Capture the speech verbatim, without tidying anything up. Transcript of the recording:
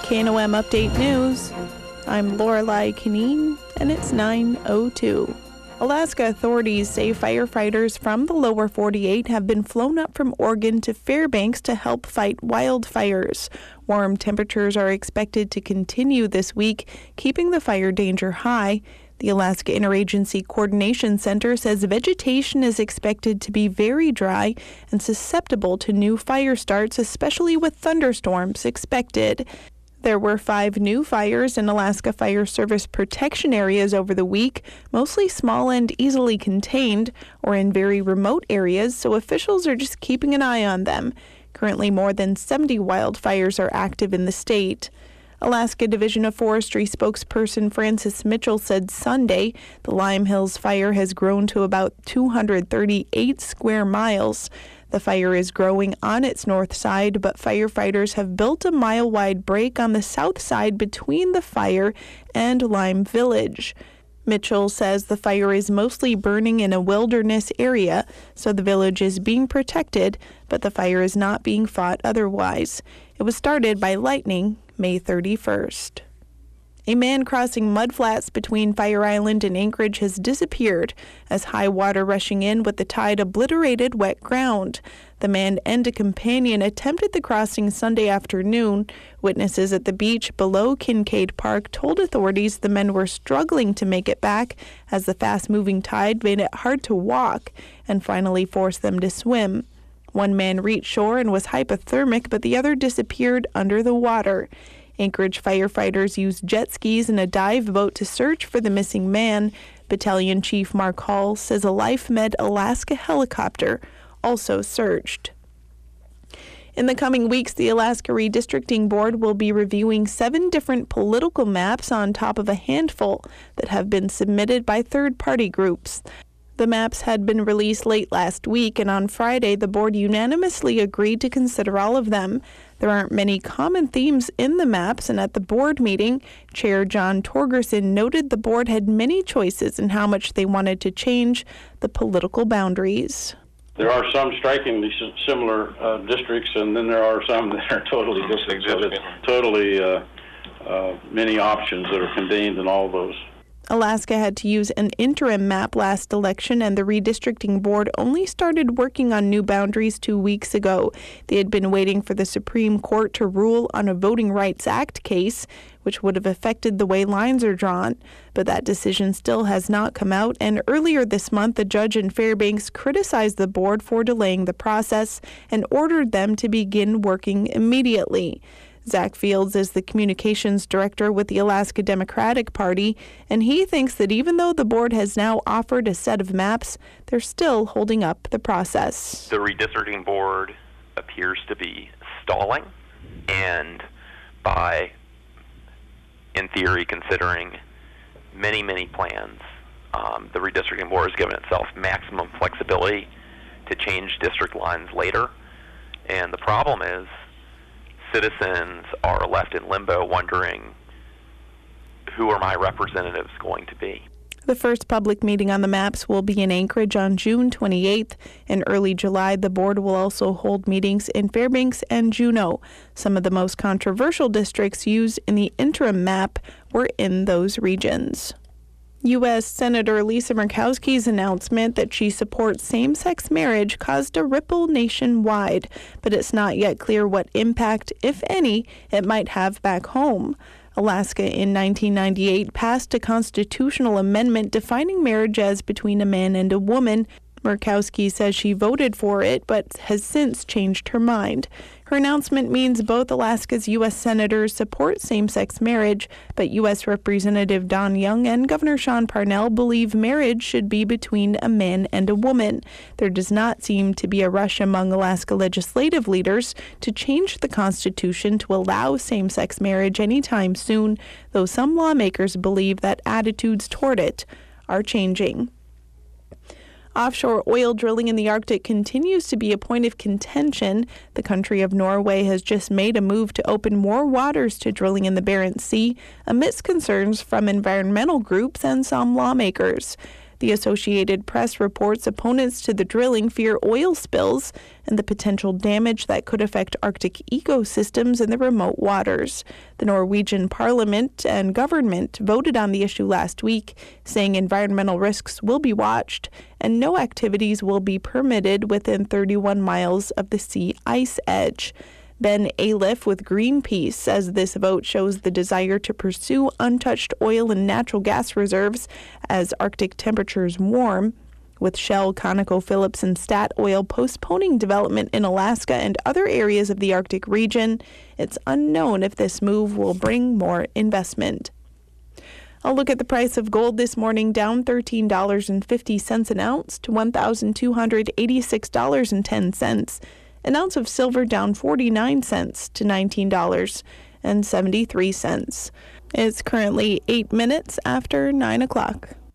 K N O M Update News. I'm Lorelei Kineen, and it's nine oh two. Alaska authorities say firefighters from the lower forty-eight have been flown up from Oregon to Fairbanks to help fight wildfires. Warm temperatures are expected to continue this week, keeping the fire danger high. The Alaska Interagency Coordination Center says vegetation is expected to be very dry and susceptible to new fire starts, especially with thunderstorms expected. There were five new fires in Alaska Fire Service protection areas over the week, mostly small and easily contained, or in very remote areas, so officials are just keeping an eye on them. Currently, more than seventy wildfires are active in the state. Alaska Division of Forestry spokesperson Francis Mitchell said Sunday the Lime Hills fire has grown to about two hundred thirty-eight square miles. The fire is growing on its north side, but firefighters have built a mile-wide break on the south side between the fire and Lime Village. Mitchell says the fire is mostly burning in a wilderness area, so the village is being protected, but the fire is not being fought otherwise. It was started by lightning May thirty-first. A man crossing mudflats between Fire Island and Anchorage has disappeared as high water rushing in with the tide obliterated wet ground. The man and a companion attempted the crossing Sunday afternoon. Witnesses at the beach below Kincaid Park told authorities the men were struggling to make it back as the fast-moving tide made it hard to walk and finally forced them to swim. One man reached shore and was hypothermic, but the other disappeared under the water. Anchorage firefighters used jet skis and a dive boat to search for the missing man. Battalion Chief Mark Hall says a LifeMed Alaska helicopter also searched. In the coming weeks, the Alaska Redistricting Board will be reviewing seven different political maps on top of a handful that have been submitted by third-party groups. The maps had been released late last week, and on Friday, the board unanimously agreed to consider all of them. There aren't many common themes in the maps, and at the board meeting, Chair John Torgerson noted the board had many choices in how much they wanted to change the political boundaries. There are some strikingly similar uh, districts, and then there are some that are totally different. So it's totally uh, uh, many options that are contained in all those. Alaska had to use an interim map last election, and the redistricting board only started working on new boundaries two weeks ago. They had been waiting for the Supreme Court to rule on a Voting Rights Act case, which would have affected the way lines are drawn. But that decision still has not come out, and earlier this month, a judge in Fairbanks criticized the board for delaying the process and ordered them to begin working immediately. Zach Fields is the communications director with the Alaska Democratic Party, and he thinks that even though the board has now offered a set of maps, they're still holding up the process. The redistricting board appears to be stalling, and by, in theory, considering many, many plans, um, the redistricting board has given itself maximum flexibility to change district lines later. And the problem is, citizens are left in limbo wondering, who are my representatives going to be? The first public meeting on the maps will be in Anchorage on June twenty-eighth. In early July, the board will also hold meetings in Fairbanks and Juneau. Some of the most controversial districts used in the interim map were in those regions. U S Senator Lisa Murkowski's announcement that she supports same-sex marriage caused a ripple nationwide, but it's not yet clear what impact, if any, it might have back home. Alaska in nineteen ninety-eight passed a constitutional amendment defining marriage as between a man and a woman. Murkowski says she voted for it, but has since changed her mind. Her announcement means both Alaska's U S senators support same-sex marriage, but U S Representative Don Young and Governor Sean Parnell believe marriage should be between a man and a woman. There does not seem to be a rush among Alaska legislative leaders to change the Constitution to allow same-sex marriage anytime soon, though some lawmakers believe that attitudes toward it are changing. Offshore oil drilling in the Arctic continues to be a point of contention. The country of Norway has just made a move to open more waters to drilling in the Barents Sea, amidst concerns from environmental groups and some lawmakers. The Associated Press reports opponents to the drilling fear oil spills and the potential damage that could affect Arctic ecosystems in the remote waters. The Norwegian parliament and government voted on the issue last week, saying environmental risks will be watched and no activities will be permitted within thirty-one miles of the sea ice edge. Ben Aliff with Greenpeace says this vote shows the desire to pursue untouched oil and natural gas reserves as Arctic temperatures warm. With Shell, ConocoPhillips, and Statoil postponing development in Alaska and other areas of the Arctic region, it's unknown if this move will bring more investment. A look at the price of gold this morning, down thirteen dollars and fifty cents an ounce to one thousand two hundred eighty-six dollars and ten cents. An ounce of silver down forty-nine cents to nineteen dollars and seventy-three cents. It's currently eight minutes after nine o'clock.